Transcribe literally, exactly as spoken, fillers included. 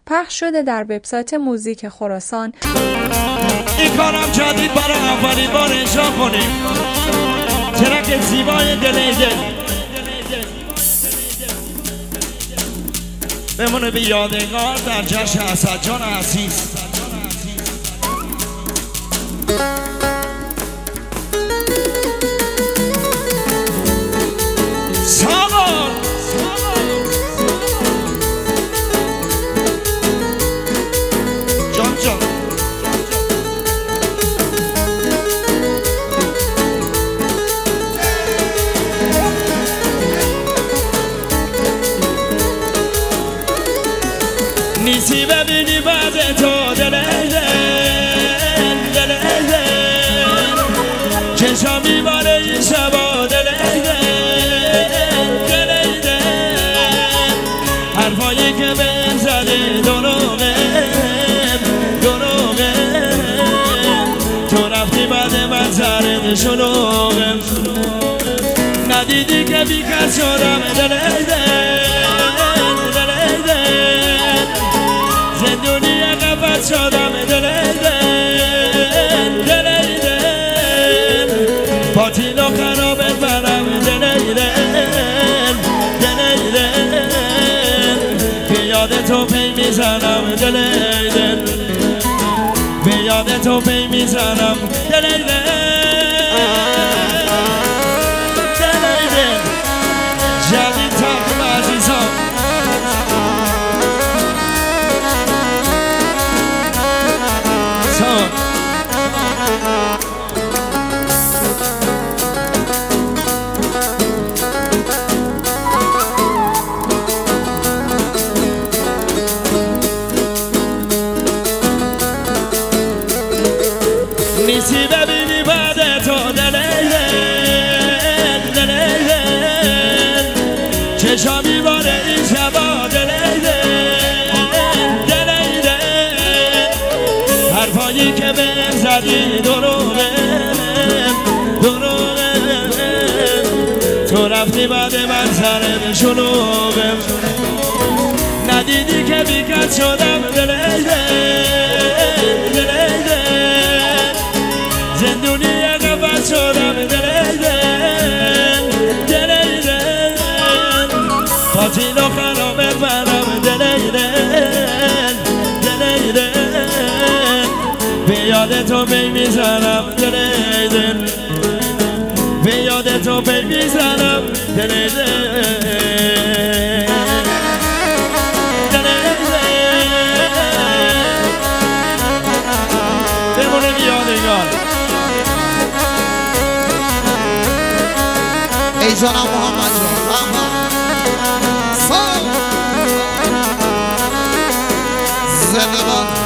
پخش شده در وبسایت موزیک خراسان. این کارم جدید برای اولین بار اجرا کنیم، ترک زیبای دلیده بمونه به یادگار در جشن اسدجان عزیز. سلام جان جان نیستی ببینی بعد تو دلیده دلیده چشم میباره این شبا دلیده دلیده حرفایی که بهم زده دروغه دروغه تو رفتی بعد من سرت شلوغه ندیدی که بیکس شدم دلیده دلیده زندونی قفص شدم دلیده دلیده پاتیل و خرابت برم دلیده دلیده به یاد تو پی میزنم دلیده به یاد تو پی میزنم دلیده دلیده جدید تقیم عزیزان نیستی ببینی بعد تو دلیده دلیده چشم میباره این شبا دلیده دلیده حرفایی که بهم زدی دروغه دروغه تو رفتی بعد من سرت شلوغه ندیدی که بیکس شدم دلیده دلیده زندونی قفص شدم دلیده دلیده پاتیل و خرابت برم دلیده دلیده به یاد تو پی میزنم دلیده به یاد تو پی میزنم دلیده دلیده بمونه یادگار ای جانم محمد جان زندگان